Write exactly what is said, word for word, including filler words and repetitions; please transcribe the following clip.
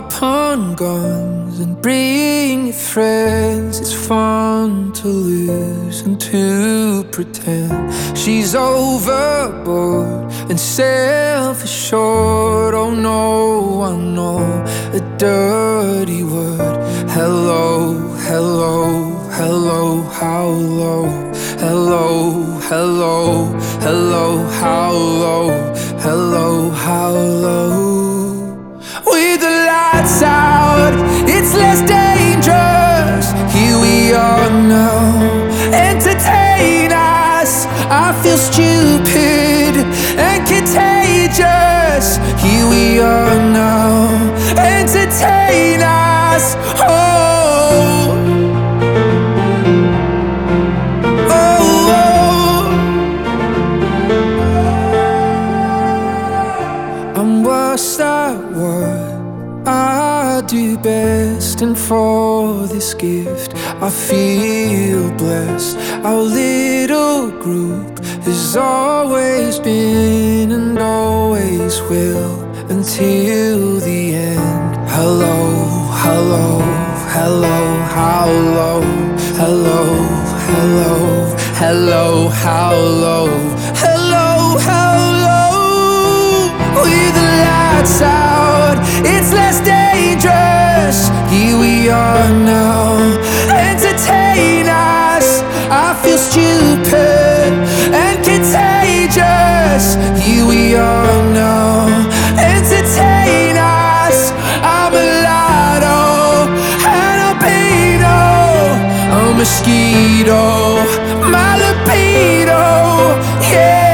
up on guns and bring your friends. It's fun to lose and to pretend. She's overboard and self-assured. Oh no, I know a dirty word. Hello, hello, hello, how low? Hello, hello, hello, how low? Hello, how low? With the lights out, it's less dangerous. Here we are now, entertain us. I feel stupid and contagious. Here we are now, entertain us. Oh, at what I do best, and for this gift I feel blessed. Our little group has always been and always will until the end. Hello, hello, hello, how low? Hello, hello, hello, how low? Hello, how low? With the lights out, it's less dangerous. Here we are now, entertain us. I feel stupid and contagious. Here we are now, entertain us. I'm a lotto and a beetle, a mosquito, my libido, yeah.